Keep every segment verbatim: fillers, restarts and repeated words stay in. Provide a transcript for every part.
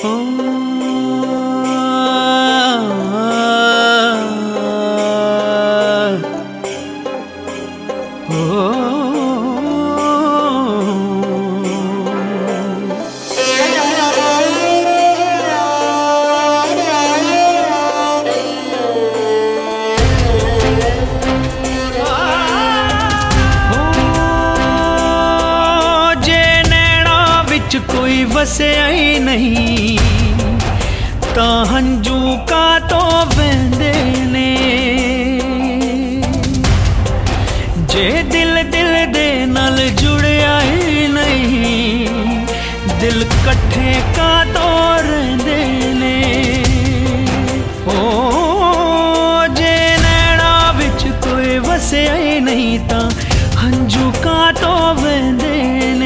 कोई वसिया ही नहीं ता हंजू का तो वहंदे ने जे दिल दिल दे नाल जुड़िया ही नहीं दिल कट्ठे का तो रहंदे ने। ओ जे नैना विच कोई वसिया ही नहीं ता हंजू का तो वहंदे ने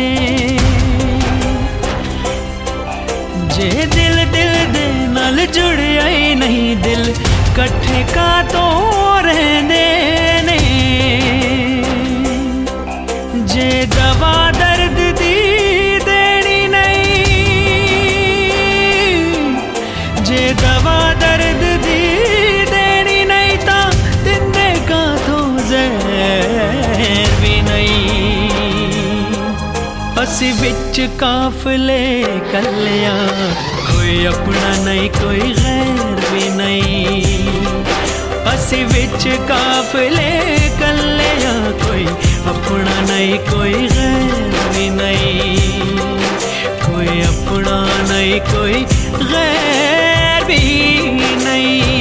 जे दिल दिल दे नाल जुड़िया ही नहीं दिल कट्ठे का तो रहंदे ने। जे दवा दर्द दी देनी नहीं जे दवा दर्द दी देनी नहीं ता दिंदे का तो ज़हर भी नहीं। असी विच काफले कलिया कोई अपना नहीं कोई गैर भी नहीं। असी विच काफले कलिया कोई अपना नहीं कोई गैर भी नहीं। कोई अपना नहीं कोई गैर भी नहीं।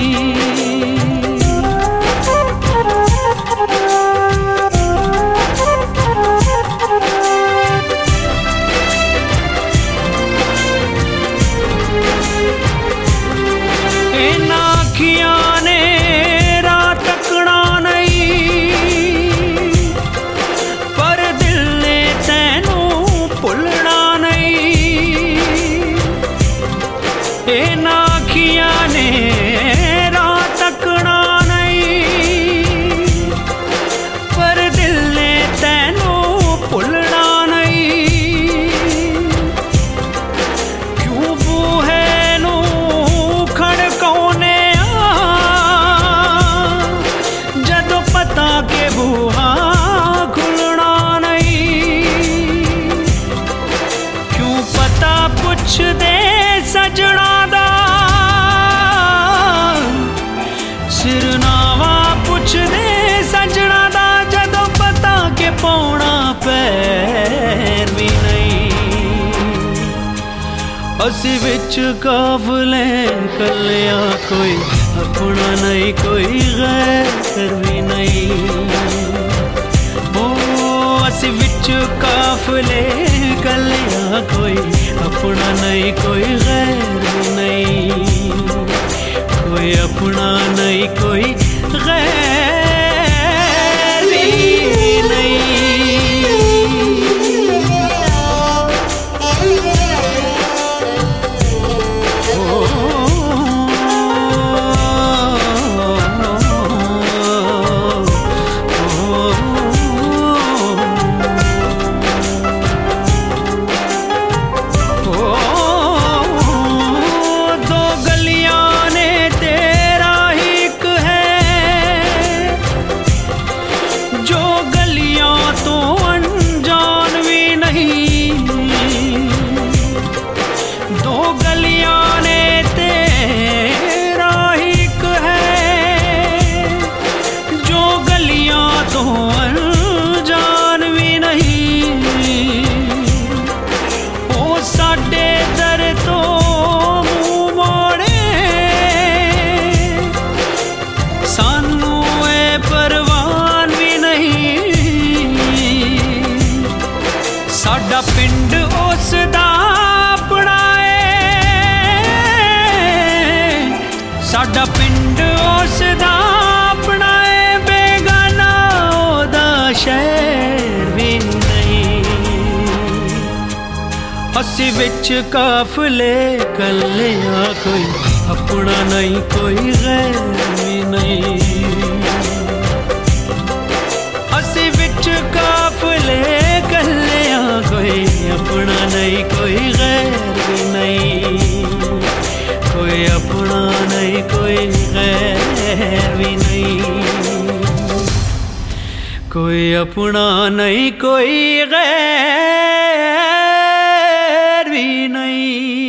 पुछ दे सजना दा सिरनावा पुछ दे सजना दा जदों पता के पौना पैर भी नहीं। असी विच काफले कलिया कोई अपना नहीं कोई गैर भी नहीं। ओ असी विच काफले कलिया कोई अपना नहीं कोई गैर नहीं। कोई अपना नहीं कोई गैर भी नहीं। साडा पिंड उस दा अपना है साडा पिंड उस दा अपना है बेगाना ओदा शहर भी नहीं। असी विच काफले कलिया कोई अपना नहीं कोई गैर भी नहीं। असी विच काफले कलिया कोई अपना नहीं कोई गैर भी नहीं। नहीं, कोई गैर भी नहीं, कोई अपना नहीं, कोई गैर भी नहीं।